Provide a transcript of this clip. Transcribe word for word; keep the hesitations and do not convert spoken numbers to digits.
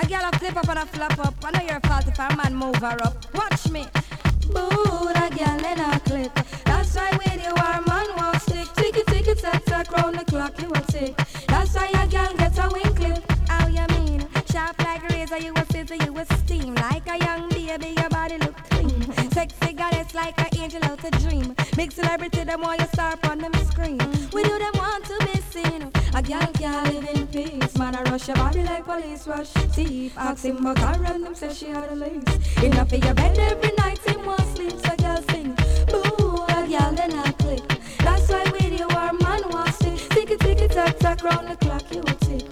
A girl a flip up and a flop up. I know your fault if a man move her up. Watch me. Boo, that girl in a clip. That's why with you our man walk stick. Tick it, tick it, tack, tack, round the clock you will tick. That's why a girl gets a wing clip. How you mean? Sharp like a razor, you a scissor, you a steam. Like a young baby, your body look clean. Sexy goddess like an angel out a dream. Big celebrity, them while you start on them screen. We do them want to be seen. A girl can't live in peace. Man, I rush your body like police rush thief. Ask him about her and them say she had a lace. Enough for your bed every night, him won't sleep. So girl sing, boo, a girl then I click. That's why with you our man wants to. Tick it, tick it, tack, tack, round the clock you will tick.